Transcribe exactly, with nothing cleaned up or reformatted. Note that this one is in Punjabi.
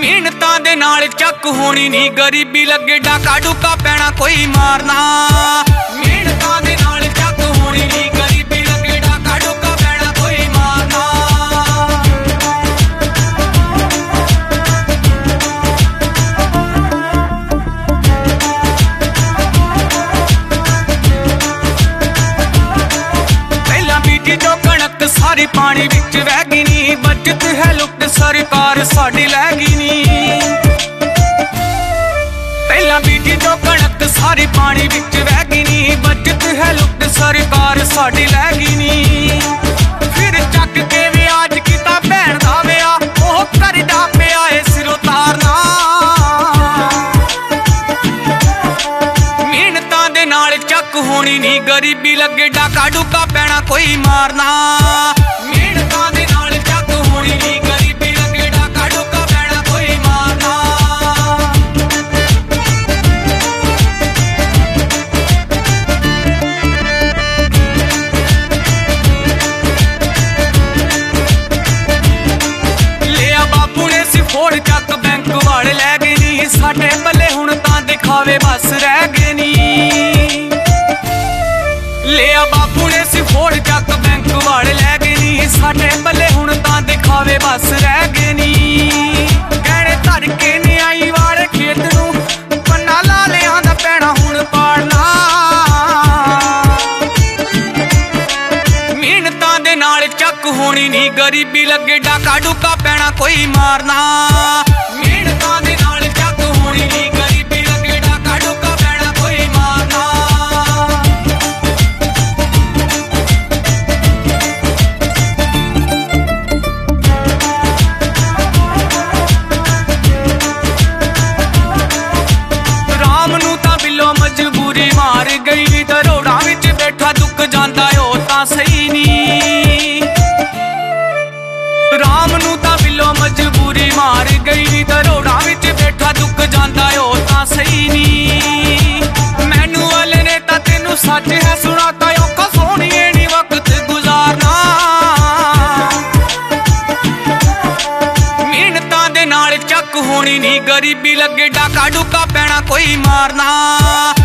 ਮਿਹਨਤਾਂ ਦੇ ਨਾਲ ਚੱਕ ਹੋਣੀ ਨੀ, ਗਰੀਬੀ ਲੱਗੇ ਡਾਕਾ ਡੂਕਾ ਪੈਣਾ ਕੋਈ ਮਾਰਨਾ। ਮਿਹਨਤਾਂ ਦੇ ਨਾਲ ਚੱਕ ਹੋਣੀ ਨੀ, ਗਰੀਬੀ ਲੱਗੇ ਡਾਕਾ ਡੂਕਾ ਪੈਣਾ ਕੋਈ ਮਾਰਨਾ। ਪਹਿਲਾਂ ਬੀਜੀ ਜੋ ਕਣਕ ਸਾਰੀ ਪਾਣੀ ਵਿੱਚ ਵਹਿ ਗਈ ਨੀ, ਬਚਤ ਹੈ ਲੁੱਟ ਸਰਕਾਰ ਸਾਡੀ ਲੈ ਗਈ ਨੀ। ਪਹਿਲਾਂ ਬੀਜੀ ਜੋ ਕਣਕ ਸਾਰੀ ਪਾਣੀ ਵਿੱਚ ਵਹਿ ਗਈ ਨੀ, ਬਚਤ ਹੈ ਲੁੱਟ ਸਰਕਾਰ ਸਾਡੀ ਲੈ ਗਈ ਨੀ। ਫਿਰ ਚੱਕ ਕੇ ਵਿਆਜ ਕੀਤਾ ਭੈਣ ਦਾ ਵਿਆਹ, ਉਹ ਕਰਦਾ ਪਿਆ ਏ ਸਿਰੋਂ ਤਾਰਨਾ। ਮਿਹਨਤਾਂ ਦੇ ਨਾਲ ਚੱਕ ਹੋਣੀ ਨੀ, ਗਰੀਬੀ ਲੱਗੇ ਡਾਕਾ ਡੂਕਾ ਪੈਣਾ ਕੋਈ ਮਾਰਨਾ। ਮਿਹਨਤਾਂ ਦੇ ਨਾਲ ਚੱਕ ਹੋਣੀ ਨੀ, ਗਰੀਬੀ ਲੱਗੇ ਡਾਕਾ ਡੂਕਾ ਪੈਣਾ ਕੋਈ ਮਾਰਨਾ। ਲਿਆ ਬਾਪੂ ਨੇ ਸੀ ਫੋੜ ਚੱਕ ਬੈਂਕ ਵਾਲੇ ਲੈ ਗਏ ਨੀ, ਸਾਡੇ ਪੱਲੇ ਹੁਣ ਤਾਂ ਦਿਖਾਵੇ ਬਸ ਰਹਿ ਗਏ ਨੀ। ਲਿਆ ਬਾਪੂ ਨੇ ਸੀ ਫੋੜ ਚੱਕ ਬੈਂਕ ਵਾਲੇ ਲੈ ਗਏ ਨੀ, ਸਾਡੇ ਪੱਲੇ ਹੁਣ ਤਾਂ ਦਿਖਾਵੇ ਬਸ ਰਹਿ ਗਏ ਨੀ। ਗਹਿਣੇ ਧਰ ਕੇ ਨਿਆਈ ਵਾਲੇ ਖੇਤ ਨੂੰ, ਪੰਨਾ ਲਾਲਿਆਂ ਦਾ ਪੈਣਾ ਹੁਣ ਪਾੜਨਾ। ਮਿਹਨਤਾਂ ਦੇ ਨਾਲ ਚੱਕ ਹੋਣੀ ਨੀ, ਗਰੀਬੀ ਲੱਗੇ ਡਾਕਾ ਡੂਕਾ ਪੈਣਾ ਕੋਈ ਮਾਰਨਾ। ਮਿਹਨਤਾਂ ਦੇ ਨਾਲ ਚੱਕ ਹੋਣੀ ਨੀ, ਗਰੀਬੀ ਲੱਗੇ ਡਾਕਾ ਡੂਕਾ ਪੈਣਾ ਕੋਈ ਮਾਰਨਾ। ਰਾਮ ਨੂੰ ਤਾਂ ਬਿੱਲੋ ਮਜਬੂਰੀ ਮਾਰ ਗਈ, ਦਰੋੜਾਂ ਵਿੱਚ ਬੈਠਾ ਦੁੱਖ ਜਾਂਦਾ ਉਹ ਤਾਂ ਸਹੀ ਨੀ। ਰਾਮ ਨੂੰ ਤਾਂ ਬਿੱਲੋ ਮਜਬੂਰੀ ਮਾਰ ਗਈ, ਦਰੋੜਾਂ ਵਿੱਚ ਬੈਠਾ ਦੁੱਖ ਜਾਂਦਾ ਉਹ ਤਾਂ ਸਹੀ ਨੀ। ਮੈਨੂੰ ਵਾਲੇ ਨੇ ਤਾਂ ਤੈਨੂੰ ਸੱਚ ਹੈ ਸੁਣਾਤਾ, ਔਖਾ ਸੋਹਣੀਏ ਨੀ ਵਕਤ ਗੁਜ਼ਾਰਨਾ। ਮਿਹਨਤਾਂ ਦੇ ਨਾਲ ਚੱਕ ਹੋਣੀ ਨੀ, ਗਰੀਬੀ ਲੱਗੇ ਡਾਕਾ ਡੂਕਾ ਪੈਣਾ ਕੋਈ ਮਾਰਨਾ।